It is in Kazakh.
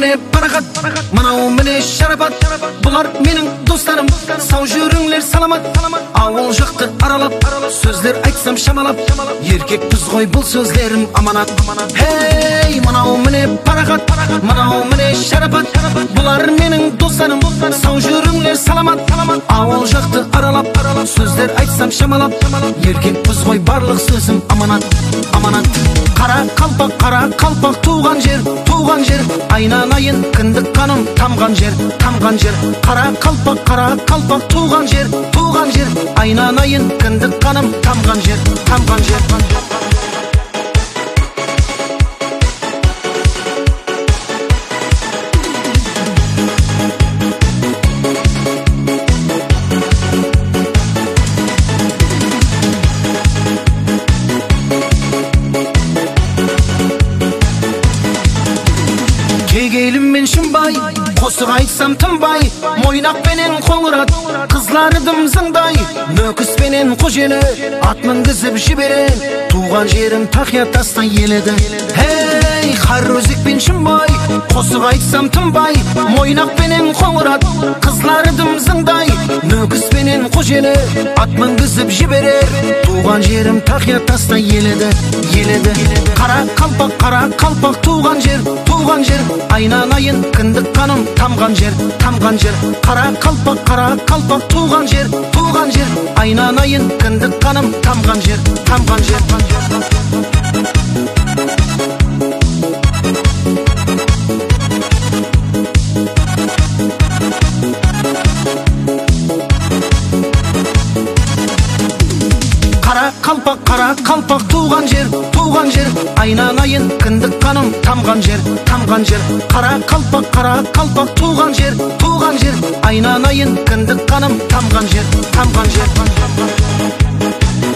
міне парақат, мынау міне шарапат. Бұлар менің достарым, сау жүріңлер саламат. Ауыл жақты аралап, сөздер айтсам шамалап. Еркекпіз ғой бұл сөздерім аманат. Хей, мынау міне парақат, мынау міне шарапат. Бұлар менің достарым, сау жүріңлер саламат. Ауыл жақты аралап, сөздер айтсам шамалап. Еркекпіз ғой барлық сөзім аманат. Қара қалпақ туған жер, айналайын кіндік қаным тамған жер. Қара қалпақ туған жер, айналайын кіндік қаным тамған жер. Кегейлім мен шымбай, қосық айтсам тынбай. Мойнақпенен қоңырат, қызлары дымзыңдай. Нөкіспенен қожелі, ат мінгізіп жіберен. Туған жерім тақия тастай еледі. Хей, қарөзек пен шымбай, қосық айтсам тынбай. Мойнақпенен қоңырат, қызлары дымзыңдай. Нөкіспенен қожелі, ат мінгізіп жіберен. Туған жерім тақия тастай еледі. Қара қалпақ туған жер, айналайын кіндік қаным тамған жер. Қара қалпақ туған жер, айналайын кіндік қаным тамған жер. Қара қалпақ туған жер, айналайын кіндік қаным тамған жер. Қара қалпақ туған жер, айналайын кіндік қаным тамған жер.